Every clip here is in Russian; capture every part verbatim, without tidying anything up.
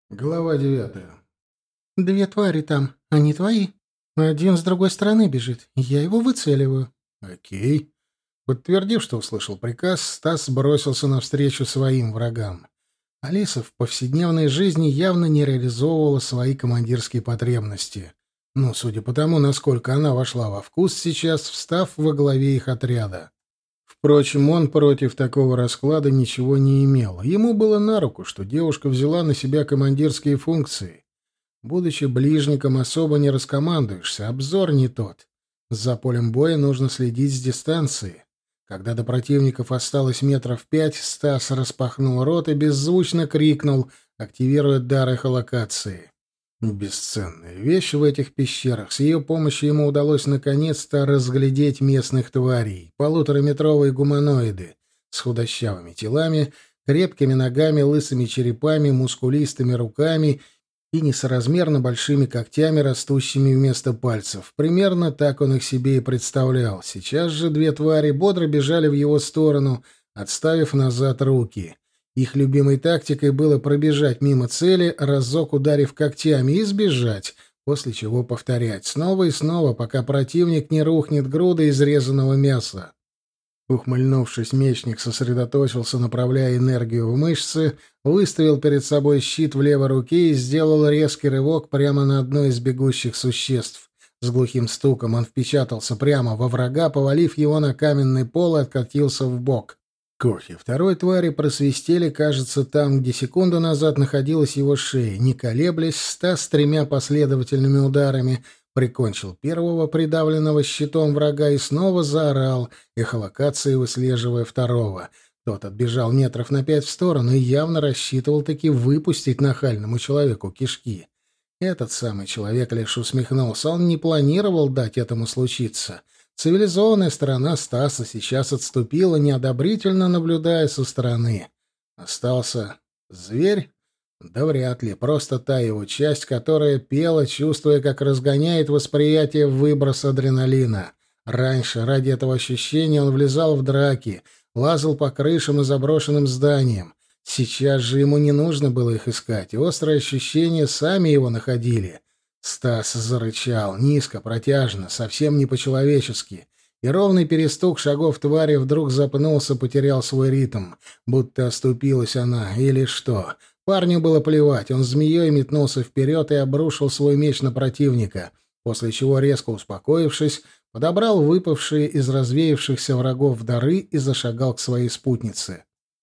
Глава девятая. Две твари там, они твои. Один с другой стороны бежит. Я его выцеливаю. Окей. Подтвердив, что услышал приказ, Стас бросился навстречу своим врагам. Алиса в повседневной жизни явно не реализовывала свои командирские потребности. Ну, судя по тому, насколько она вошла во вкус сейчас, встав во главе их отряда. Впрочем, он против такого расклада ничего не имел. Ему было на руку, что девушка взяла на себя командирские функции. Будучи ближником, особо не раскомандуешься, обзор не тот. За полем боя нужно следить с дистанции. Когда до противников осталось метров пять, Стас распахнул рот и беззвучно крикнул, активируя дар эхолокации. Бесценная вещь в этих пещерах. С ее помощью ему удалось наконец-то разглядеть местных тварей. Полутораметровые гуманоиды с худощавыми телами, крепкими ногами, лысыми черепами, мускулистыми руками и несоразмерно большими когтями, растущими вместо пальцев. Примерно так он их себе и представлял. Сейчас же две твари бодро бежали в его сторону, отставив назад руки. Их любимой тактикой было пробежать мимо цели, разок ударив когтями, и сбежать, после чего повторять снова и снова, пока противник не рухнет грудой изрезанного мяса. Ухмыльнувшись, мечник сосредоточился, направляя энергию в мышцы, выставил перед собой щит в левой руке и сделал резкий рывок прямо на одно из бегущих существ. С глухим стуком он впечатался прямо во врага, повалив его на каменный пол и откатился в бок. Когти второй твари просвистели, кажется, там, где секунду назад находилась его шея. Не колеблясь, Стас с тремя последовательными ударами прикончил первого придавленного щитом врага и снова заорал, эхолокацией выслеживая второго. Тот отбежал метров на пять в сторону и явно рассчитывал таки выпустить нахальному человеку кишки. Этот самый человек лишь усмехнулся. Он не планировал дать этому случиться. Цивилизованная сторона Стаса сейчас отступила, неодобрительно наблюдая со стороны. Остался зверь? Да вряд ли. Просто та его часть, которая пела, чувствуя, как разгоняет восприятие выброс адреналина. Раньше, ради этого ощущения, он влезал в драки, лазал по крышам и заброшенным зданиям. Сейчас же ему не нужно было их искать, и острые ощущения сами его находили. Стас зарычал, низко, протяжно, совсем не по-человечески, и ровный перестук шагов твари вдруг запнулся, потерял свой ритм, будто оступилась она, или что. Парню было плевать, он змеей метнулся вперед и обрушил свой меч на противника, после чего, резко успокоившись, подобрал выпавшие из развеявшихся врагов дары и зашагал к своей спутнице.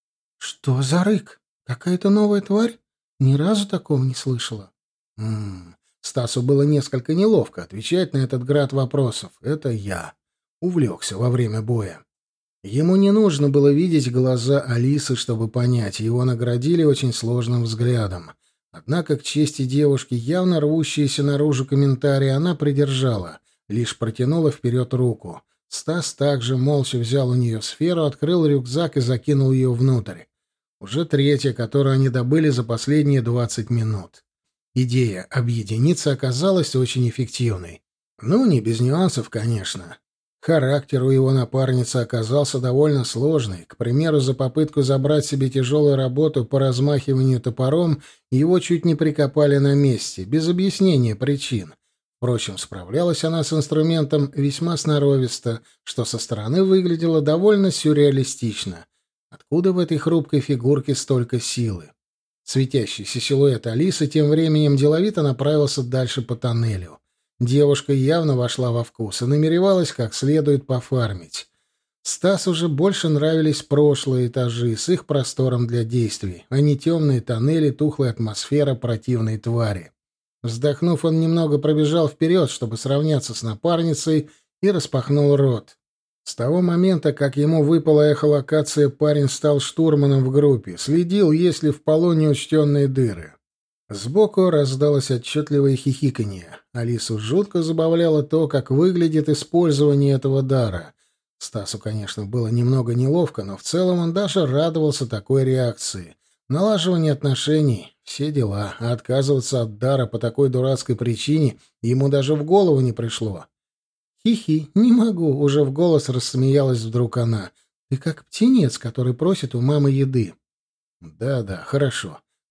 Что за рык? Какая-то новая тварь? Ни разу такого не слышала. Ммм... Стасу было несколько неловко отвечать на этот град вопросов. Это я. Увлекся во время боя. Ему не нужно было видеть глаза Алисы, чтобы понять, его наградили очень сложным взглядом. Однако, к чести девушки, явно рвущиеся наружу комментарии она придержала, лишь протянула вперед руку. Стас также молча взял у нее сферу, открыл рюкзак и закинул ее внутрь. Уже третья, которую они добыли за последние двадцать минут. Идея объединиться оказалась очень эффективной. Ну, не без нюансов, конечно. Характер у его напарницы оказался довольно сложный. К примеру, за попытку забрать себе тяжелую работу по размахиванию топором его чуть не прикопали на месте, без объяснения причин. Впрочем, справлялась она с инструментом весьма сноровисто, что со стороны выглядело довольно сюрреалистично. Откуда в этой хрупкой фигурке столько силы? Светящийся силуэт Алисы тем временем деловито направился дальше по тоннелю. Девушка явно вошла во вкус и намеревалась как следует пофармить. Стасу уже больше нравились прошлые этажи с их простором для действий, а не темные тоннели, тухлая атмосфера противной твари. Вздохнув, он немного пробежал вперед, чтобы сравняться с напарницей, и распахнул рот. С того момента, как ему выпала эхолокация, парень стал штурманом в группе, следил, есть ли в полу неучтенные дыры. Сбоку раздалось отчетливое хихиканье. Алису жутко забавляло то, как выглядит использование этого дара. Стасу, конечно, было немного неловко, но в целом он даже радовался такой реакции. Налаживание отношений — все дела, а отказываться от дара по такой дурацкой причине ему даже в голову не пришло. «Хи-хи, не могу», — уже в голос рассмеялась вдруг она. «Ты как птенец, который просит у мамы еды». «Да-да, хорошо.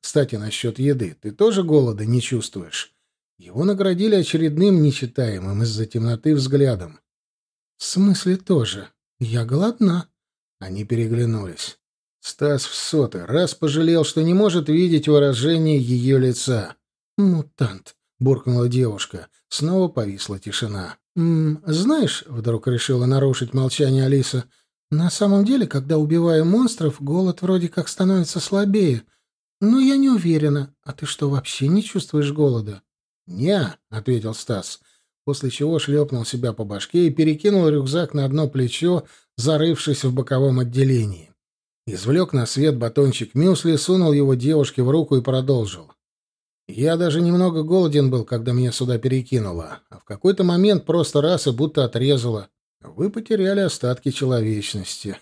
Кстати, насчет еды. Ты тоже голода не чувствуешь?» Его наградили очередным нечитаемым из-за темноты взглядом. «В смысле тоже? Я голодна». Они переглянулись. Стас в сотый раз пожалел, что не может видеть выражение ее лица. «Мутант», — буркнула девушка. Снова повисла тишина. «М, знаешь, — вдруг решила нарушить молчание Алиса, — на самом деле, когда убиваю монстров, голод вроде как становится слабее. Но я не уверена. А ты что, вообще не чувствуешь голода?» «Не», — ответил Стас, после чего шлепнул себя по башке и перекинул рюкзак на одно плечо, зарывшись в боковом отделении. Извлек на свет батончик мюсли, сунул его девушке в руку и продолжил. «Я даже немного голоден был, когда меня сюда перекинуло, а в какой-то момент просто раз и будто отрезало. Вы потеряли остатки человечности».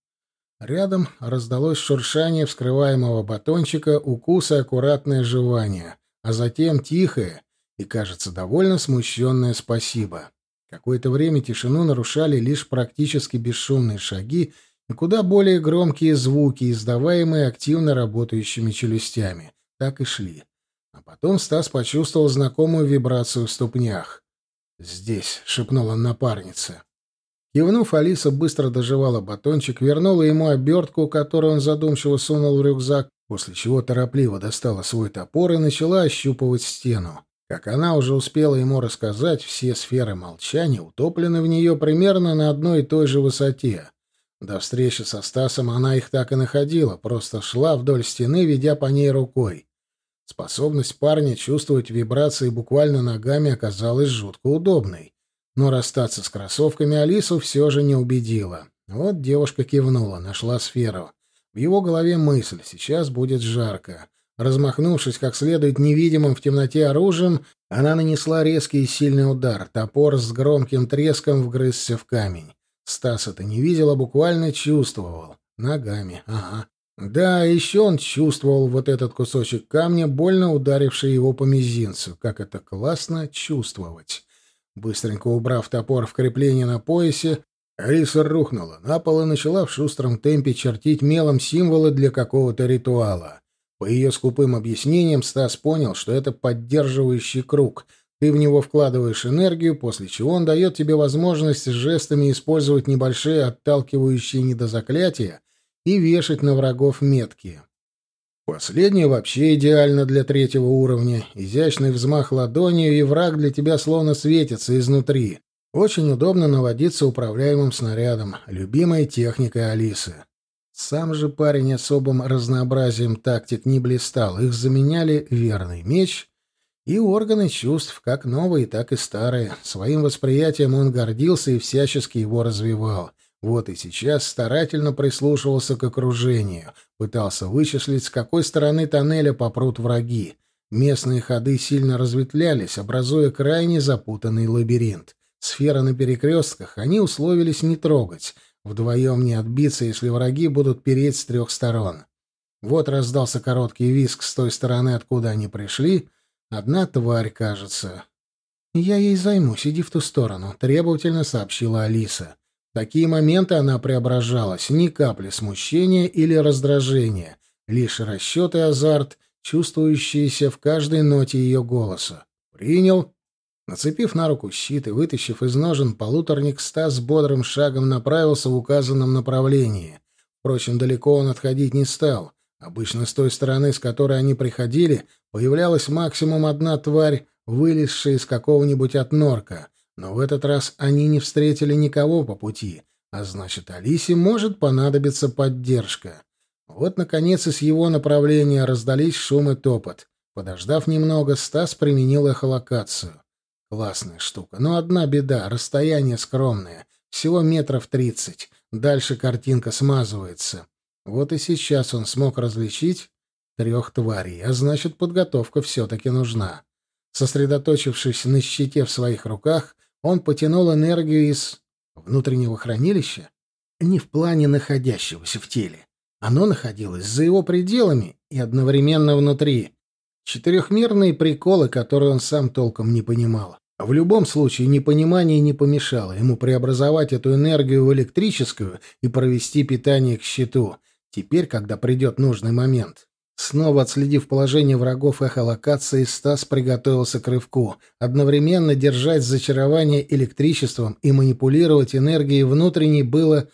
Рядом раздалось шуршание вскрываемого батончика, укус и аккуратное жевание, а затем тихое и, кажется, довольно смущенное «спасибо». Какое-то время тишину нарушали лишь практически бесшумные шаги и куда более громкие звуки, издаваемые активно работающими челюстями. Так и шли. А потом Стас почувствовал знакомую вибрацию в ступнях. «Здесь», — шепнула напарница. Кивнув, Алиса быстро дожевала батончик, вернула ему обертку, которую он задумчиво сунул в рюкзак, после чего торопливо достала свой топор и начала ощупывать стену. Как она уже успела ему рассказать, все сферы молчания утоплены в нее примерно на одной и той же высоте. До встречи со Стасом она их так и находила, просто шла вдоль стены, ведя по ней рукой. Способность парня чувствовать вибрации буквально ногами оказалась жутко удобной. Но расстаться с кроссовками Алису все же не убедила. Вот девушка кивнула, нашла сферу. В его голове мысль: сейчас будет жарко. Размахнувшись как следует невидимым в темноте оружием, она нанесла резкий и сильный удар. Топор с громким треском вгрызся в камень. Стас это не видел, а буквально чувствовал. Ногами, ага. Да, еще он чувствовал вот этот кусочек камня, больно ударивший его по мизинцу. Как это классно чувствовать. Быстренько убрав топор в крепление на поясе, Алиса рухнула на пол и начала в шустром темпе чертить мелом символы для какого-то ритуала. По ее скупым объяснениям Стас понял, что это поддерживающий круг. Ты в него вкладываешь энергию, после чего он дает тебе возможность жестами использовать небольшие отталкивающие недозаклятия и вешать на врагов метки. Последнее вообще идеально для третьего уровня. Изящный взмах ладонью, и враг для тебя словно светится изнутри. Очень удобно наводиться управляемым снарядом, любимой техникой Алисы. Сам же парень особым разнообразием тактик не блистал. Их заменяли верный меч и органы чувств, как новые, так и старые. Своим восприятием он гордился и всячески его развивал. Вот и сейчас старательно прислушивался к окружению, пытался вычислить, с какой стороны тоннеля попрут враги. Местные ходы сильно разветвлялись, образуя крайне запутанный лабиринт. Сферы на перекрестках они условились не трогать. Вдвоем не отбиться, если враги будут переть с трех сторон. Вот раздался короткий визг с той стороны, откуда они пришли. Одна тварь, кажется. «Я ей займусь, иди в ту сторону», — требовательно сообщила Алиса. В такие моменты она преображалась, ни капли смущения или раздражения, лишь расчет и азарт, чувствующиеся в каждой ноте ее голоса. «Принял». Нацепив на руку щит и вытащив из ножен полуторник, Стас бодрым шагом направился в указанном направлении. Впрочем, далеко он отходить не стал. Обычно с той стороны, с которой они приходили, появлялась максимум одна тварь, вылезшая из какого-нибудь отнорка. Но в этот раз они не встретили никого по пути, а значит, Алисе может понадобиться поддержка. Вот, наконец, из его направления раздались шум и топот. Подождав немного, Стас применил эхолокацию. Классная штука, но одна беда — расстояние скромное, всего метров тридцать. Дальше картинка смазывается. Вот и сейчас он смог различить трех тварей, а значит, подготовка все-таки нужна. Сосредоточившись на щите в своих руках, он потянул энергию из внутреннего хранилища, не в плане находящегося в теле. Оно находилось за его пределами и одновременно внутри. Четырехмерные приколы, которые он сам толком не понимал. В любом случае, непонимание не помешало ему преобразовать эту энергию в электрическую и провести питание к щиту. Теперь, когда придет нужный момент, Снова отследив положение врагов эхолокации, Стас приготовился к рывку. Одновременно держать зачарование электричеством и манипулировать энергией внутренней было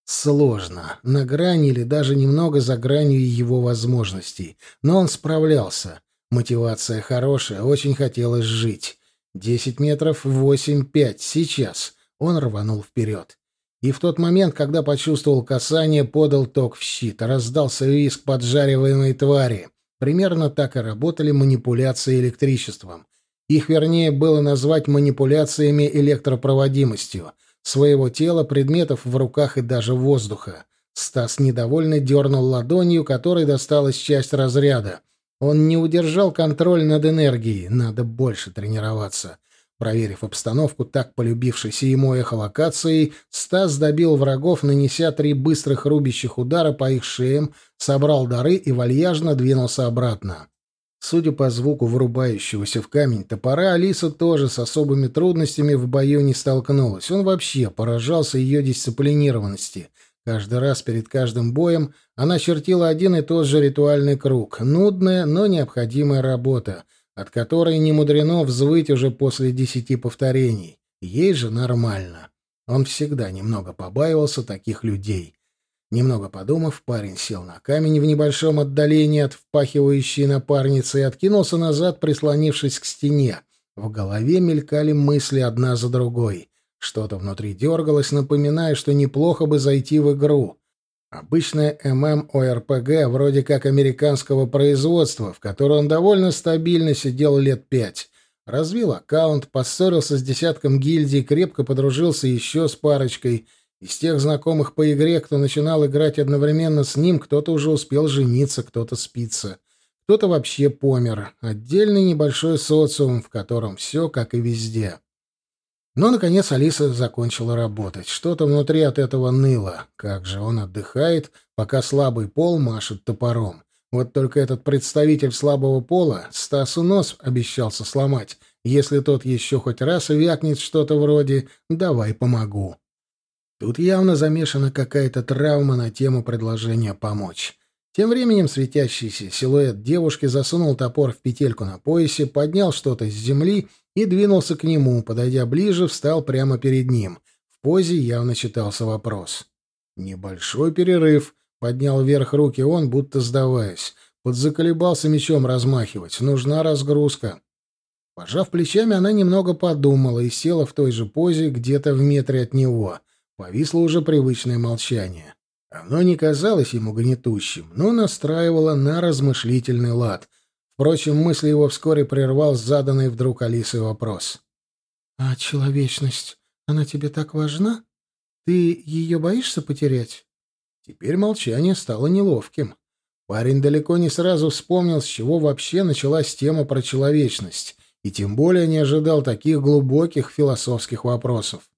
сложно, на грани или даже немного за гранью его возможностей. Но он справлялся. Мотивация хорошая, очень хотелось жить. Десять метров, восемь, пять, сейчас. Он рванул вперед. И в тот момент, когда почувствовал касание, подал ток в щит. Раздался визг поджариваемой твари. Примерно так и работали манипуляции электричеством. Их, вернее, было назвать манипуляциями электропроводимостью. Своего тела, предметов в руках и даже воздуха. Стас недовольно дернул ладонью, которой досталась часть разряда. Он не удержал контроль над энергией. Надо больше тренироваться. Проверив обстановку, так полюбившейся ему эхолокацией, Стас добил врагов, нанеся три быстрых рубящих удара по их шеям, собрал дары и вальяжно двинулся обратно. Судя по звуку врубающегося в камень топора, Алиса тоже с особыми трудностями в бою не столкнулась. Он вообще поражался ее дисциплинированности. Каждый раз перед каждым боем она чертила один и тот же ритуальный круг. Нудная, но необходимая работа, от которой не мудрено взвыть уже после десяти повторений. Ей же нормально. Он всегда немного побаивался таких людей. Немного подумав, парень сел на камень в небольшом отдалении от впахивающей напарницы и откинулся назад, прислонившись к стене. В голове мелькали мысли одна за другой. Что-то внутри дергалось, напоминая, что неплохо бы зайти в игру. Обычная ММО-РПГ, вроде как американского производства, в которой он довольно стабильно сидел лет пять. Развил аккаунт, поссорился с десятком гильдий, крепко подружился еще с парочкой. Из тех знакомых по игре, кто начинал играть одновременно с ним, кто-то уже успел жениться, кто-то спиться. Кто-то вообще помер. Отдельный небольшой социум, в котором все как и везде. Но, наконец, Алиса закончила работать. Что-то внутри от этого ныло. Как же он отдыхает, пока слабый пол машет топором. Вот только этот представитель слабого пола Стасу нос обещался сломать, если тот еще хоть раз вякнет что-то вроде «давай помогу». Тут явно замешана какая-то травма на тему предложения помочь. Тем временем светящийся силуэт девушки засунул топор в петельку на поясе, поднял что-то с земли и двинулся к нему, подойдя ближе, встал прямо перед ним. В позе явно читался вопрос. «Небольшой перерыв», — поднял вверх руки он, будто сдаваясь. Подзаколебался мечом размахивать. «Нужна разгрузка». Пожав плечами, она немного подумала и села в той же позе, где-то в метре от него. Повисло уже привычное молчание. Оно не казалось ему гнетущим, но настраивало на размышлительный лад. Впрочем, мысли его вскоре прервал заданный вдруг Алисой вопрос. «А человечность, она тебе так важна? Ты ее боишься потерять?» Теперь молчание стало неловким. Парень далеко не сразу вспомнил, с чего вообще началась тема про человечность, и тем более не ожидал таких глубоких философских вопросов.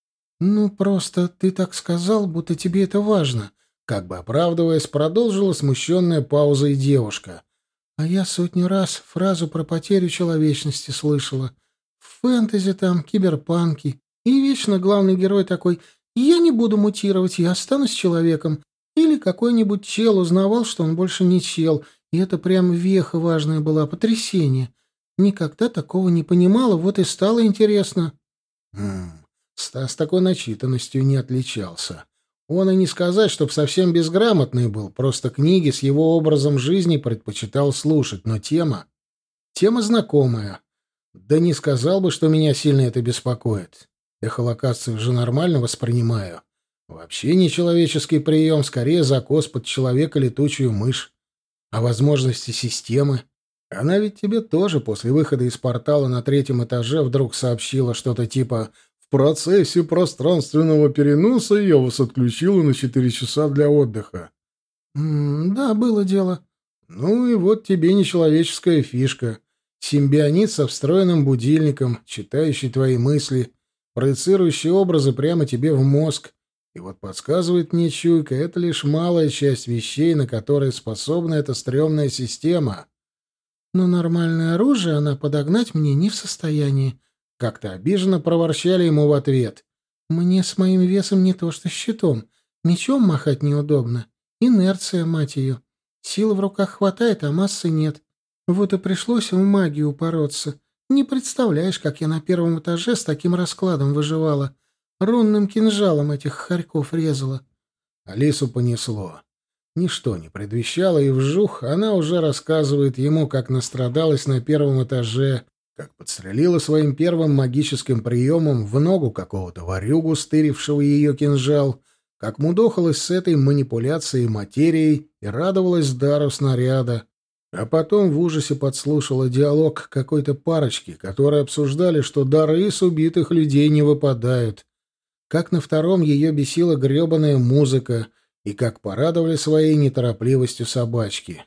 «Ну, просто ты так сказал, будто тебе это важно», — как бы оправдываясь, продолжила смущенная пауза и девушка. «А я сотню раз фразу про потерю человечности слышала. В фэнтези там, киберпанке. И вечно главный герой такой: «Я не буду мутировать, я останусь человеком». Или какой-нибудь чел узнавал, что он больше не чел, и это прям веха важная была, потрясение. Никогда такого не понимала, вот и стало интересно». «Хм...» Стас такой начитанностью не отличался. Он и не сказать, чтоб совсем безграмотный был, просто книги с его образом жизни предпочитал слушать, но тема... Тема знакомая. Да не сказал бы, что меня сильно это беспокоит. Эхолокацию же нормально воспринимаю. Вообще нечеловеческий прием, скорее закос под человека летучую мышь. А возможности системы? Она ведь тебе тоже после выхода из портала на третьем этаже вдруг сообщила что-то типа... В процессе пространственного переноса я вас отключила на четыре часа для отдыха. М да, было дело. Ну и вот тебе нечеловеческая фишка. Симбионит со встроенным будильником, читающий твои мысли, проецирующий образы прямо тебе в мозг. И вот подсказывает мне чуйка, это лишь малая часть вещей, на которые способна эта стрёмная система. Но нормальное оружие она подогнать мне не в состоянии. Как-то обиженно проворчали ему в ответ. «Мне с моим весом не то что щитом. Мечом махать неудобно. Инерция, мать ее. Силы в руках хватает, а массы нет. Вот и пришлось в магию упороться. Не представляешь, как я на первом этаже с таким раскладом выживала. Рунным кинжалом этих хорьков резала. Алису понесло. Ничто не предвещало, и вжух она уже рассказывает ему, как настрадалась на первом этаже, как подстрелила своим первым магическим приемом в ногу какого-то ворюгу, стырившего ее кинжал, как мудохалась с этой манипуляцией материей и радовалась дару снаряда, а потом в ужасе подслушала диалог какой-то парочки, которые обсуждали, что дары с убитых людей не выпадают, как на втором ее бесила гребаная музыка, и как порадовали своей неторопливостью собачки.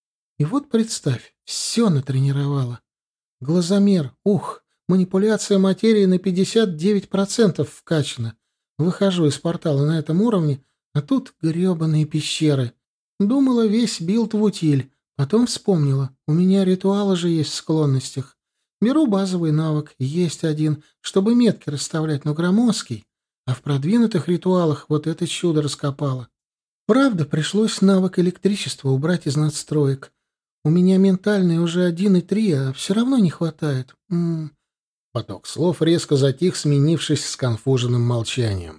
И вот представь, все натренировала. Глазомер, ух, манипуляция материи на пятьдесят девять процентов вкачана. Выхожу из портала на этом уровне, а тут гребаные пещеры. Думала, весь билд в утиль, потом вспомнила, у меня ритуалы же есть в склонностях. Беру базовый навык, есть один, чтобы метки расставлять, но громоздкий, а в продвинутых ритуалах вот это чудо раскопала. Правда, пришлось навык электричества убрать из надстроек. У меня ментальный уже один и три, а все равно не хватает. М -м. Поток слов резко затих, сменившись сконфуженным молчанием.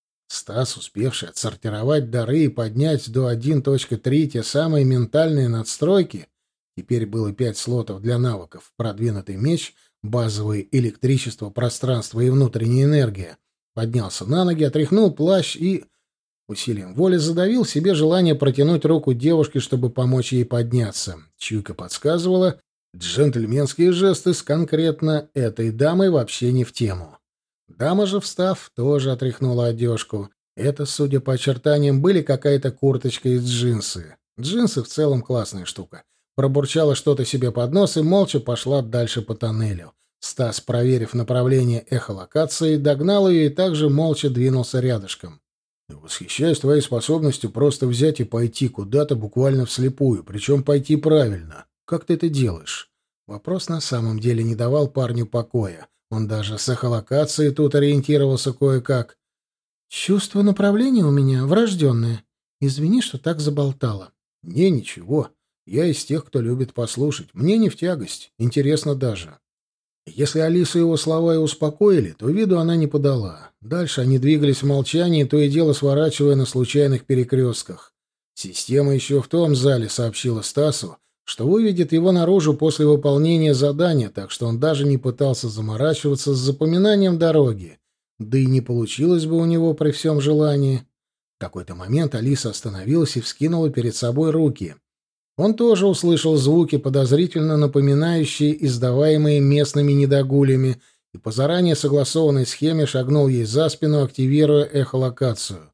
Стас, успевший отсортировать дары и поднять до один точка три те самые ментальные надстройки, теперь было пять слотов для навыков: продвинутый меч, базовое электричество, пространство и внутренняя энергия, поднялся на ноги, отряхнул плащ и усилием воли задавил себе желание протянуть руку девушке, чтобы помочь ей подняться. Чуйка подсказывала, джентльменские жесты с конкретно этой дамой вообще не в тему. Дама же, встав, тоже отряхнула одежку. Это, судя по очертаниям, были какая-то курточка и джинсы. Джинсы в целом классная штука. Пробурчала что-то себе под нос и молча пошла дальше по тоннелю. Стас, проверив направление эхолокации, догнал ее и также молча двинулся рядышком. «Восхищаюсь твоей способностью просто взять и пойти куда-то буквально вслепую, причем пойти правильно. Как ты это делаешь?» Вопрос на самом деле не давал парню покоя. Он даже с эхолокацией тут ориентировался кое-как. «Чувство направления у меня врожденное. Извини, что так заболтала». «Не, ничего. Я из тех, кто любит послушать. Мне не в тягость. Интересно даже». Если Алису его слова и успокоили, то виду она не подала. Дальше они двигались в молчании, то и дело сворачивая на случайных перекрестках. Система еще в том зале сообщила Стасу, что выведет его наружу после выполнения задания, так что он даже не пытался заморачиваться с запоминанием дороги. Да и не получилось бы у него при всем желании. В какой-то момент Алиса остановилась и вскинула перед собой руки. Он тоже услышал звуки, подозрительно напоминающие издаваемые местными недогулями, и по заранее согласованной схеме шагнул ей за спину, активируя эхолокацию.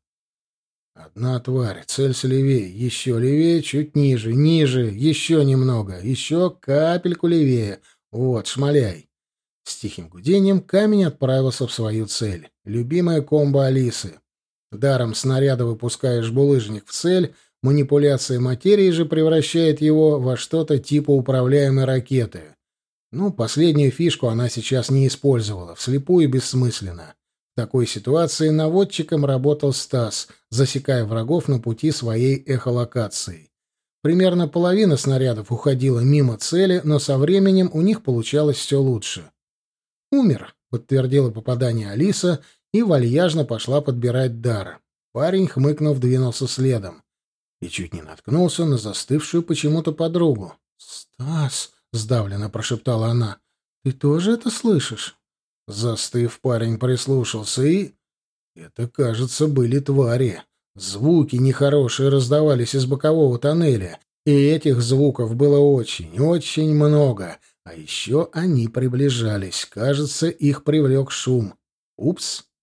Одна тварь, целься левее, еще левее, чуть ниже, ниже, еще немного, еще капельку левее. Вот, шмаляй. С тихим гудением камень отправился в свою цель. Любимая комбо Алисы. Даром снаряда выпускаешь булыжник в цель, манипуляция материи же превращает его во что-то типа управляемой ракеты. Ну, последнюю фишку она сейчас не использовала, вслепую бессмысленно. В такой ситуации наводчиком работал Стас, засекая врагов на пути своей эхолокации. Примерно половина снарядов уходила мимо цели, но со временем у них получалось все лучше. «Умер», — подтвердила попадание Алиса и вальяжно пошла подбирать дар. Парень, хмыкнув, двинулся следом. И чуть не наткнулся на застывшую почему-то подругу. «Стас!» — сдавленно прошептала она. «Ты тоже это слышишь?» Застыв, парень прислушался и... Это, кажется, были твари. Звуки нехорошие раздавались из бокового тоннеля, и этих звуков было очень, очень много. А еще они приближались. Кажется, их привлек шум. Упс!